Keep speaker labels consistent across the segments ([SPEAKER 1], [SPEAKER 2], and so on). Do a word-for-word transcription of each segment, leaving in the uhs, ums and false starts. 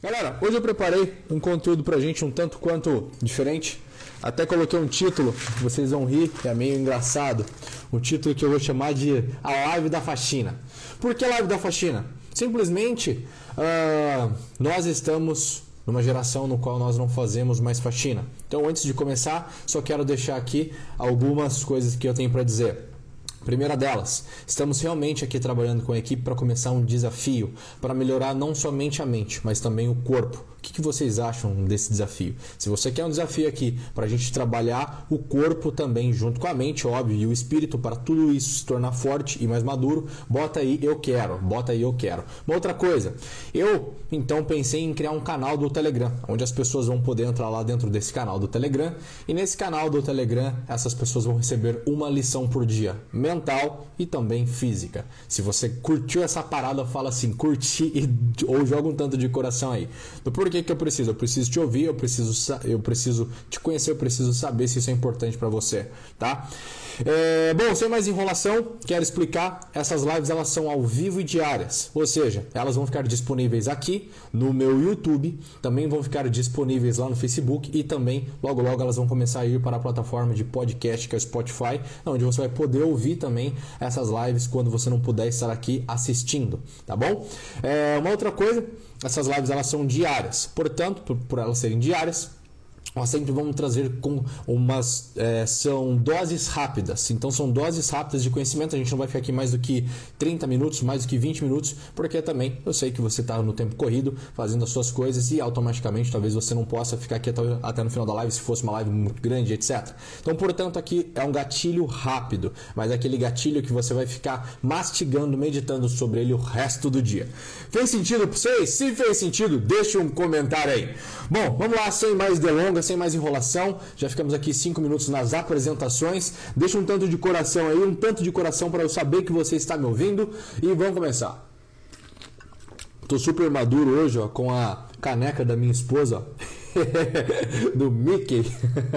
[SPEAKER 1] Galera, hoje eu preparei um conteúdo pra gente um tanto quanto diferente. Até coloquei um título, vocês vão rir, é meio engraçado. O título que eu vou chamar de A Live da Faxina. Por que Live da Faxina? Simplesmente, uh, nós estamos numa geração no qual nós não fazemos mais faxina. Então, antes de começar, só quero deixar aqui algumas coisas que eu tenho para dizer. Primeira delas, estamos realmente aqui trabalhando com a equipe para começar um desafio, para melhorar não somente a mente, mas também o corpo. O que, que vocês acham desse desafio? Se você quer um desafio aqui para a gente trabalhar o corpo também junto com a mente, óbvio, e o espírito para tudo isso se tornar forte e mais maduro, bota aí eu quero, bota aí eu quero. Uma outra coisa, eu então pensei em criar um canal do Telegram, onde as pessoas vão poder entrar lá dentro desse canal do Telegram, e nesse canal do Telegram essas pessoas vão receber uma lição por dia, mental e também física. Se você curtiu essa parada, fala assim, curti e, ou joga um tanto de coração aí. Do porquê que eu preciso? Eu preciso te ouvir, eu preciso, eu preciso te conhecer, eu preciso saber se isso é importante para você, tá? É, bom, sem mais enrolação, quero explicar, essas lives elas são ao vivo e diárias, ou seja, elas vão ficar disponíveis aqui no meu YouTube, também vão ficar disponíveis lá no Facebook e também logo logo elas vão começar a ir para a plataforma de podcast que é o Spotify, onde você vai poder ouvir também essas lives quando você não puder estar aqui assistindo, tá bom? É, uma outra coisa, essas lives elas são diárias, portanto, por, por elas serem diárias, nós sempre vamos trazer com umas, é, são doses rápidas, então são doses rápidas de conhecimento, a gente não vai ficar aqui mais do que trinta minutos, mais do que vinte minutos, porque também eu sei que você está no tempo corrido, fazendo as suas coisas e automaticamente talvez você não possa ficar aqui até, até no final da live, se fosse uma live muito grande, etcétera. Então, portanto, aqui é um gatilho rápido, mas é aquele gatilho que você vai ficar mastigando, meditando sobre ele o resto do dia. Fez sentido para vocês? Se fez sentido, deixe um comentário aí. Bom, vamos lá, sem mais delongas, sem mais enrolação, já ficamos aqui cinco minutos nas apresentações, deixa um tanto de coração aí, um tanto de coração para eu saber que você está me ouvindo e vamos começar. Tô super maduro hoje, ó, com a caneca da minha esposa, ó, do Mickey.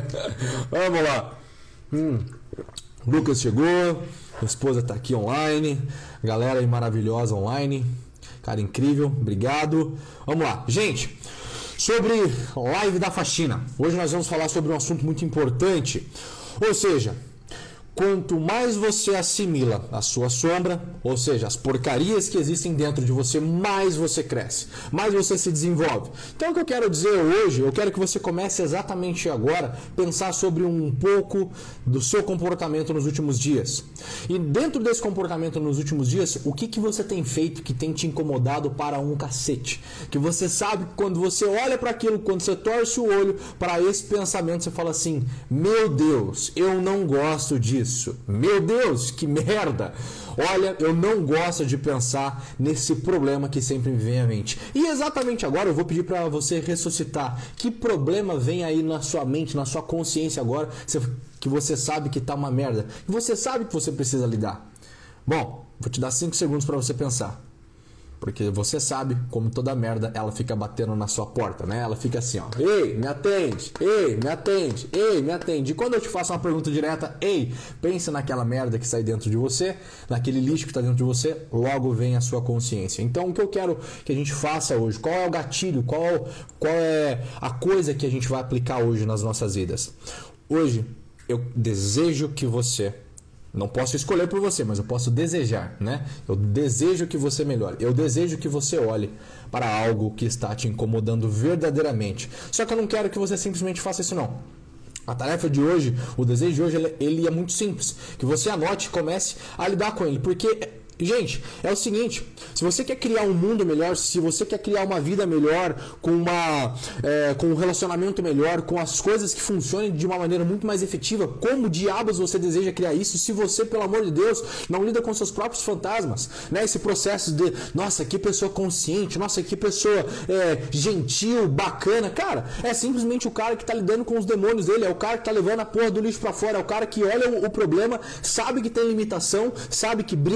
[SPEAKER 1] Vamos lá. Hum, Lucas chegou, minha esposa tá aqui online, galera aí maravilhosa online, cara incrível, obrigado. Vamos lá, gente. Sobre live da faxina. Hoje nós vamos falar sobre um assunto muito importante. Ou seja, quanto mais você assimila a sua sombra, ou seja, as porcarias que existem dentro de você, mais você cresce, mais você se desenvolve. Então o que eu quero dizer hoje, eu quero que você comece exatamente agora a pensar sobre um pouco do seu comportamento nos últimos dias. E dentro desse comportamento nos últimos dias, o que, que você tem feito que tem te incomodado para um cacete? Que você sabe que quando você olha para aquilo, quando você torce o olho para esse pensamento, você fala assim, meu Deus, eu não gosto disso. Isso. Meu Deus, que merda! Olha, eu não gosto de pensar nesse problema que sempre me vem à mente. E exatamente agora eu vou pedir para você ressuscitar. Que problema vem aí na sua mente, na sua consciência agora, que você sabe que tá uma merda, que você sabe que você precisa lidar? Bom, vou te dar cinco segundos para você pensar. Porque você sabe como toda merda ela fica batendo na sua porta, né? Ela fica assim, ó. Ei, me atende. Ei, me atende. Ei, me atende. E quando eu te faço uma pergunta direta, ei, pensa naquela merda que sai dentro de você, naquele lixo que está dentro de você, logo vem a sua consciência. Então, o que eu quero que a gente faça hoje? Qual é o gatilho? Qual, qual é a coisa que a gente vai aplicar hoje nas nossas vidas? Hoje, eu desejo que você... Não posso escolher por você, mas eu posso desejar, né? Eu desejo que você melhore. Eu desejo que você olhe para algo que está te incomodando verdadeiramente. Só que eu não quero que você simplesmente faça isso, não. A tarefa de hoje, o desejo de hoje, ele, ele é muito simples. Que você anote e comece a lidar com ele. Porque... Gente, é o seguinte, se você quer criar um mundo melhor, se você quer criar uma vida melhor, com, uma, é, com um relacionamento melhor, com as coisas que funcionem de uma maneira muito mais efetiva, como diabos você deseja criar isso se você, pelo amor de Deus, não lida com seus próprios fantasmas, né? Esse processo de, nossa, que pessoa consciente, nossa, que pessoa é, gentil, bacana, cara, é simplesmente o cara que tá lidando com os demônios dele, é o cara que tá levando a porra do lixo pra fora, é o cara que olha o, o problema, sabe que tem limitação, sabe que briga, sabe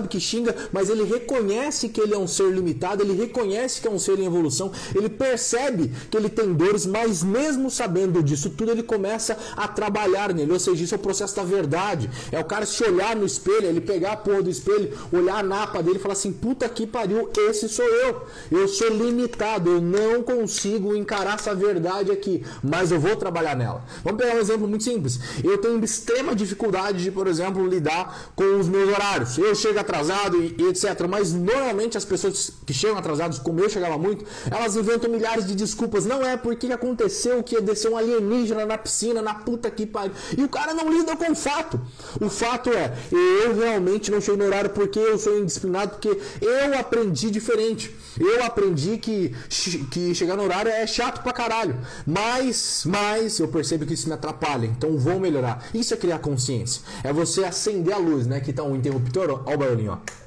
[SPEAKER 1] sabe que xinga, mas ele reconhece que ele é um ser limitado, ele reconhece que é um ser em evolução, ele percebe que ele tem dores, mas mesmo sabendo disso tudo, ele começa a trabalhar nele. Ou seja, isso é o processo da verdade. É o cara se olhar no espelho, ele pegar a porra do espelho, olhar a napa dele e falar assim, puta que pariu, esse sou eu. Eu sou limitado, eu não consigo encarar essa verdade aqui, mas eu vou trabalhar nela. Vamos pegar um exemplo muito simples. Eu tenho extrema dificuldade de, por exemplo, lidar com os meus horários. Eu chego atrasado e, e etcétera. Mas normalmente as pessoas que chegam atrasadas, como eu chegava muito, elas inventam milhares de desculpas. Não é porque aconteceu que desceu um alienígena na piscina, na puta que pariu. E o cara não lida com o fato. O fato é, eu realmente não chego no horário porque eu sou indisciplinado, porque eu aprendi diferente. Eu aprendi que, que chegar no horário é chato pra caralho. Mas, mas eu percebo que isso me atrapalha. Então vou melhorar. Isso é criar consciência. É você acender a luz, né? Que tá um interruptor, ó, ó o barulhinho, ó.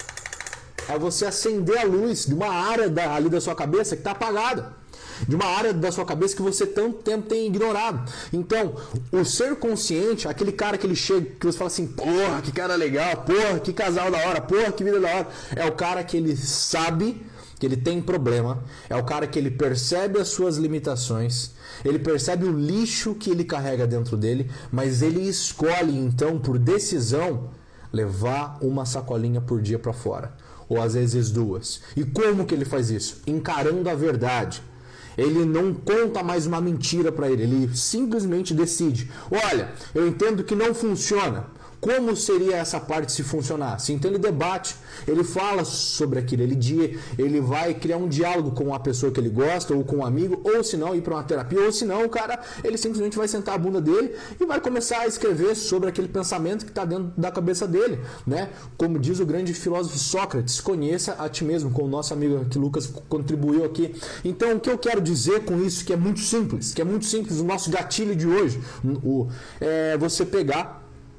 [SPEAKER 1] É você acender a luz de uma área da, ali da sua cabeça que tá apagada. De uma área da sua cabeça que você tanto tempo tem ignorado. Então, o ser consciente, aquele cara que ele chega, que você fala assim, porra, que cara legal, porra, que casal da hora, porra, que vida da hora. É o cara que ele sabe que ele tem problema, é o cara que ele percebe as suas limitações, ele percebe o lixo que ele carrega dentro dele, mas ele escolhe então, por decisão, levar uma sacolinha por dia para fora, ou às vezes duas. E como que ele faz isso? Encarando a verdade. Ele não conta mais uma mentira para ele, ele simplesmente decide, olha, eu entendo que não funciona. Como seria essa parte se funcionasse? Então ele debate, ele fala sobre aquilo, ele, ele vai criar um diálogo com a pessoa que ele gosta, ou com um amigo, ou se não ir para uma terapia, ou se não o cara, ele simplesmente vai sentar a bunda dele e vai começar a escrever sobre aquele pensamento que está dentro da cabeça dele, né? Como diz o grande filósofo Sócrates, conheça a ti mesmo, como o nosso amigo que Lucas contribuiu aqui. Então o que eu quero dizer com isso, que é muito simples, que é muito simples, o nosso gatilho de hoje, o, é você pegar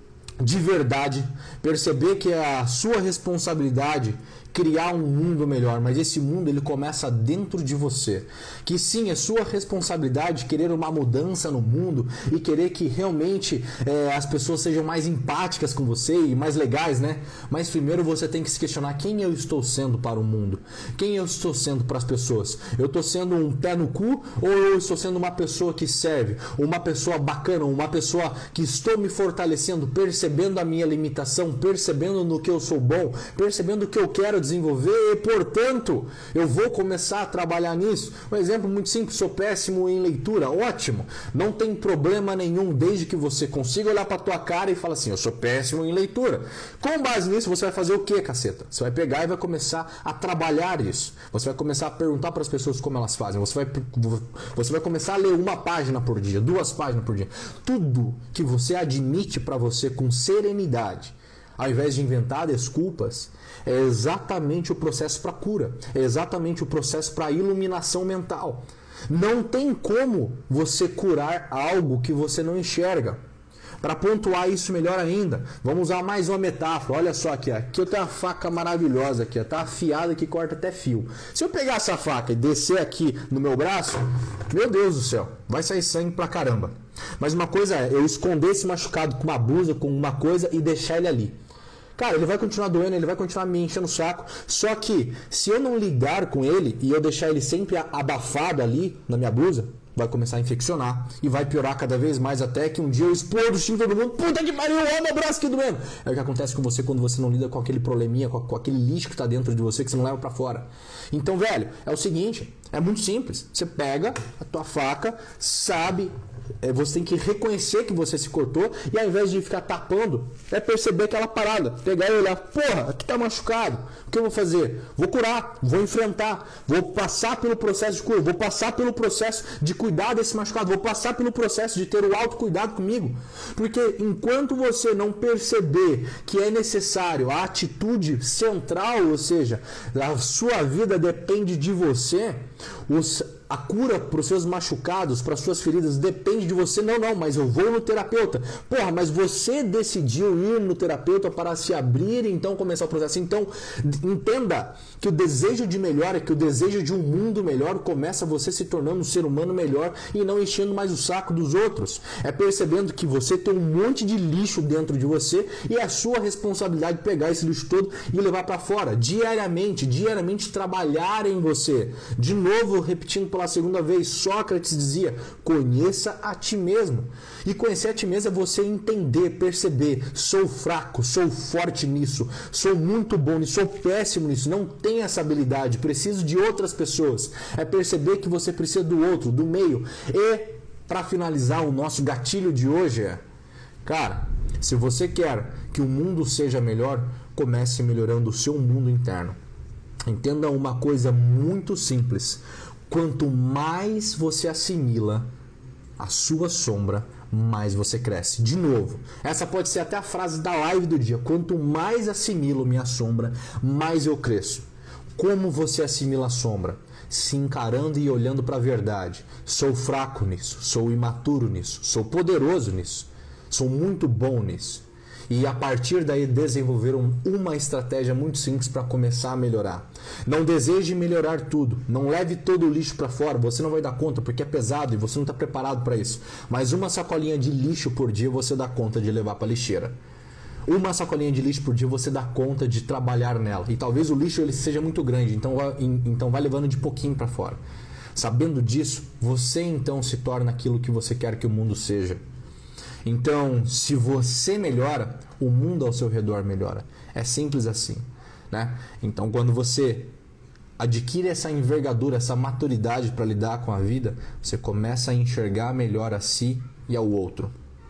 [SPEAKER 1] de verdade, perceber que é a sua responsabilidade criar um mundo melhor, mas esse mundo ele começa dentro de você. Que sim, é sua responsabilidade querer uma mudança no mundo e querer que realmente é, as pessoas sejam mais empáticas com você e mais legais, né? Mas primeiro você tem que se questionar quem eu estou sendo para o mundo, quem eu estou sendo para as pessoas. Eu estou sendo um pé no cu ou eu estou sendo uma pessoa que serve, uma pessoa bacana, uma pessoa que estou me fortalecendo, percebendo a minha limitação, percebendo no que eu sou bom, percebendo o que eu quero desenvolver e, portanto, eu vou começar a trabalhar nisso. Um exemplo muito simples, sou péssimo em leitura, ótimo, não tem problema nenhum, desde que você consiga olhar para tua cara e falar assim, eu sou péssimo em leitura. Com base nisso, você vai fazer o que, caceta? Você vai pegar e vai começar a trabalhar isso. Você vai começar a perguntar para as pessoas como elas fazem. Você vai, você vai começar a ler uma página por dia, duas páginas por dia. Tudo que você admite para você com serenidade, ao invés de inventar desculpas, é exatamente o processo para cura, é exatamente o processo para iluminação mental. Não tem como você curar algo que você não enxerga. Para pontuar isso melhor ainda, vamos usar mais uma metáfora. Olha só aqui, aqui eu tenho uma faca maravilhosa aqui, tá afiada que corta até fio. Se eu pegar essa faca e descer aqui no meu braço, meu Deus do céu, vai sair sangue pra caramba. Mas uma coisa é eu esconder esse machucado com uma blusa, com uma coisa e deixar ele ali. Cara, ele vai continuar doendo, ele vai continuar me enchendo o saco. Só que, se eu não lidar com ele e eu deixar ele sempre abafado ali na minha blusa, vai começar a infeccionar e vai piorar cada vez mais até que um dia eu explodo o xingo todo mundo. Puta que pariu, olha meu braço aqui doendo. É o que acontece com você quando você não lida com aquele probleminha, com, com aquele lixo que tá dentro de você que você não leva pra fora. Então, velho, é o seguinte, é muito simples. Você pega a tua faca, sabe... É, você tem que reconhecer que você se cortou e ao invés de ficar tapando, é perceber aquela parada, pegar e olhar, porra, aqui tá machucado, o que eu vou fazer? Vou curar, vou enfrentar, vou passar pelo processo de cura, vou passar pelo processo de cuidar desse machucado, vou passar pelo processo de ter o autocuidado comigo, porque enquanto você não perceber que é necessário a atitude central, ou seja, a sua vida depende de você, Os, a cura para os seus machucados, para as suas feridas, depende de você. Não, não, mas eu vou no terapeuta. Porra, mas você decidiu ir no terapeuta para se abrir e então começar o processo. Então, entenda que o desejo de melhora, que o desejo de um mundo melhor começa você se tornando um ser humano melhor e não enchendo mais o saco dos outros. É percebendo que você tem um monte de lixo dentro de você e é a sua responsabilidade pegar esse lixo todo e levar para fora. Diariamente, diariamente trabalhar em você. De novo, repetindo pela segunda vez, Sócrates dizia: conheça a ti mesmo. E conhecer a ti mesmo é você entender, perceber: sou fraco, sou forte nisso, sou muito bom nisso, sou péssimo nisso, não tenho essa habilidade, preciso de outras pessoas. É perceber que você precisa do outro, do meio. E, para finalizar, o nosso gatilho de hoje é: cara, se você quer que o mundo seja melhor, comece melhorando o seu mundo interno. Entenda uma coisa muito simples: quanto mais você assimila a sua sombra, mais você cresce. De novo, essa pode ser até a frase da live do dia: quanto mais assimilo minha sombra, mais eu cresço. Como você assimila a sombra? Se encarando e olhando para a verdade. Sou fraco nisso, sou imaturo nisso, sou poderoso nisso, sou muito bom nisso. E a partir daí desenvolver um, uma estratégia muito simples para começar a melhorar. Não deseje melhorar tudo, não leve todo o lixo para fora, você não vai dar conta porque é pesado e você não está preparado para isso. Mas uma sacolinha de lixo por dia você dá conta de levar para a lixeira. Uma sacolinha de lixo por dia você dá conta de trabalhar nela. E talvez o lixo ele seja muito grande, então vai, então vai levando de pouquinho para fora. Sabendo disso, você então se torna aquilo que você quer que o mundo seja. Então, se você melhora, o mundo ao seu redor melhora. É simples assim, né? Então, quando você adquire essa envergadura, essa maturidade para lidar com a vida, você começa a enxergar melhor a si e ao outro.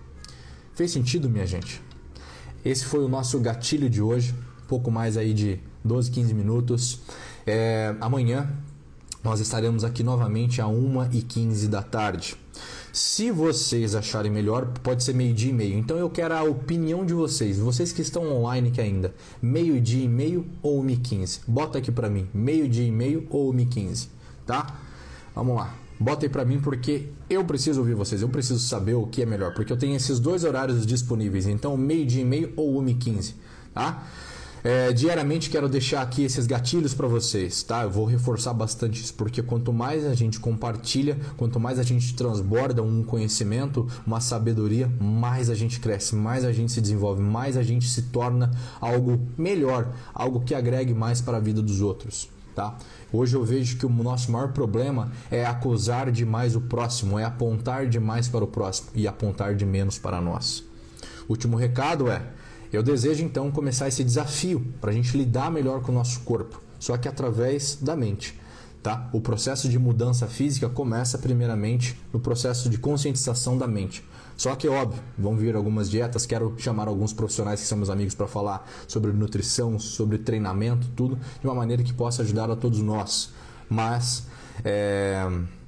[SPEAKER 1] Fez sentido, minha gente? Esse foi o nosso gatilho de hoje, pouco mais aí de doze, quinze minutos. É, amanhã nós estaremos aqui novamente a uma e quinze da tarde. Se vocês acharem melhor, pode ser meio-dia e meio. Então eu quero a opinião de vocês. Vocês que estão online que ainda. Meio-dia e meio ou uma e quinze? Bota aqui pra mim. Meio-dia e meio ou uma e quinze? Tá? Vamos lá. Bota aí pra mim porque eu preciso ouvir vocês. Eu preciso saber o que é melhor. Porque eu tenho esses dois horários disponíveis. Então meio-dia e meio ou uma e quinze. Tá? É, diariamente quero deixar aqui esses gatilhos para vocês, tá? Eu vou reforçar bastante isso, porque quanto mais a gente compartilha, quanto mais a gente transborda um conhecimento, uma sabedoria, mais a gente cresce, mais a gente se desenvolve, mais a gente se torna algo melhor, algo que agregue mais para a vida dos outros, tá? Hoje eu vejo que o nosso maior problema é acusar demais o próximo, é apontar demais para o próximo e apontar de menos para nós. Último recado é: eu desejo então começar esse desafio para a gente lidar melhor com o nosso corpo, só que através da mente, tá? O processo de mudança física começa primeiramente no processo de conscientização da mente. Só que, óbvio, vão vir algumas dietas, quero chamar alguns profissionais que são meus amigos para falar sobre nutrição, sobre treinamento, tudo de uma maneira que possa ajudar a todos nós. Mas é...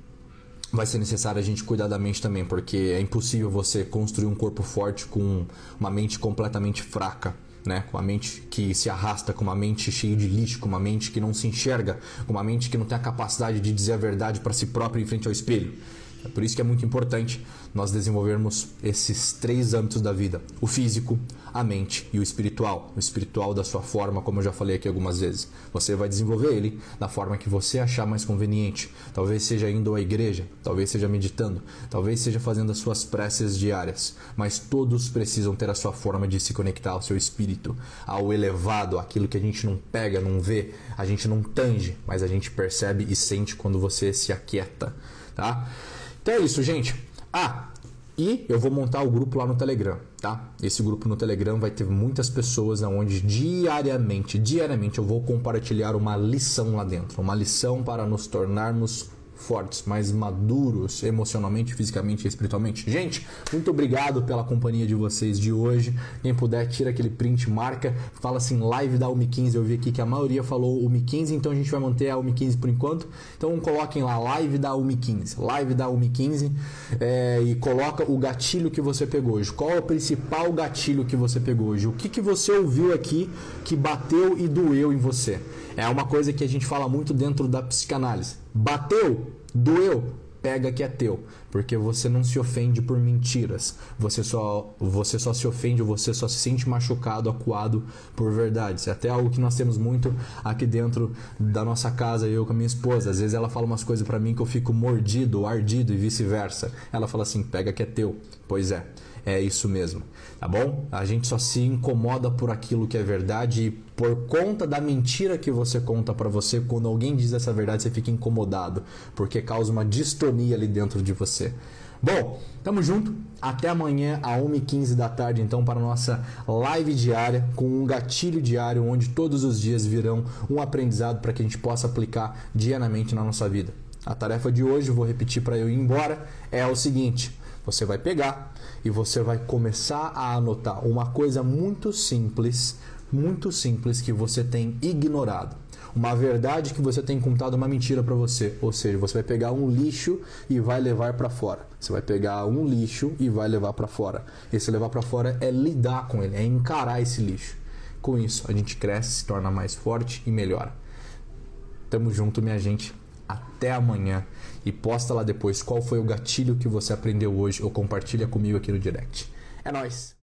[SPEAKER 1] vai ser necessário a gente cuidar da mente também, porque é impossível você construir um corpo forte com uma mente completamente fraca, né? Com uma mente que se arrasta, com uma mente cheia de lixo, com uma mente que não se enxerga, com uma mente que não tem a capacidade de dizer a verdade para si própria em frente ao espelho. É por isso que é muito importante nós desenvolvermos esses três âmbitos da vida: o físico, a mente e o espiritual. O espiritual da sua forma, como eu já falei aqui algumas vezes. Você vai desenvolver ele da forma que você achar mais conveniente. Talvez seja indo à igreja, talvez seja meditando, talvez seja fazendo as suas preces diárias. Mas todos precisam ter a sua forma de se conectar ao seu espírito, ao elevado, aquilo que a gente não pega, não vê, a gente não tange, mas a gente percebe e sente quando você se aquieta, tá? Então é isso, gente. Ah, e eu vou montar o grupo lá no Telegram, tá? Esse grupo no Telegram vai ter muitas pessoas onde diariamente, diariamente eu vou compartilhar uma lição lá dentro. Uma lição para nos tornarmos fortes, mais maduros emocionalmente, fisicamente e espiritualmente. Gente, muito obrigado pela companhia de vocês de hoje. Quem puder, tira aquele print, marca, fala assim, live da uma e quinze. Eu vi aqui que a maioria falou uma e quinze, então a gente vai manter a uma e quinze por enquanto. Então coloquem lá, live da uma e quinze, live da uma e quinze, é, e coloca o gatilho que você pegou hoje. Qual é o principal gatilho que você pegou hoje? O que, que você ouviu aqui que bateu e doeu em você? É uma coisa que a gente fala muito dentro da psicanálise. Bateu? Doeu? Pega que é teu, porque você não se ofende por mentiras, você só, você só se ofende, você só se sente machucado, acuado por verdades. É até algo que nós temos muito aqui dentro da nossa casa, eu com a minha esposa. Às vezes ela fala umas coisas pra mim que eu fico mordido, ardido e vice-versa. Ela fala assim, pega que é teu. Pois é, é isso mesmo, tá bom? A gente só se incomoda por aquilo que é verdade e por conta da mentira que você conta pra você, quando alguém diz essa verdade, você fica incomodado, porque causa uma distonia ali dentro de você. Bom, tamo junto. Até amanhã, às uma e quinze da tarde, então, para a nossa live diária, com um gatilho diário, onde todos os dias virão um aprendizado para que a gente possa aplicar diariamente na nossa vida. A tarefa de hoje, vou repetir para eu ir embora, é o seguinte: você vai pegar e você vai começar a anotar uma coisa muito simples, muito simples que você tem ignorado. Uma verdade que você tem contado uma mentira para você. Ou seja, você vai pegar um lixo e vai levar para fora. Você vai pegar um lixo e vai levar para fora. Esse levar para fora é lidar com ele, é encarar esse lixo. Com isso, a gente cresce, se torna mais forte e melhora. Tamo junto, minha gente. Até amanhã. E posta lá depois qual foi o gatilho que você aprendeu hoje ou compartilha comigo aqui no direct. É nóis!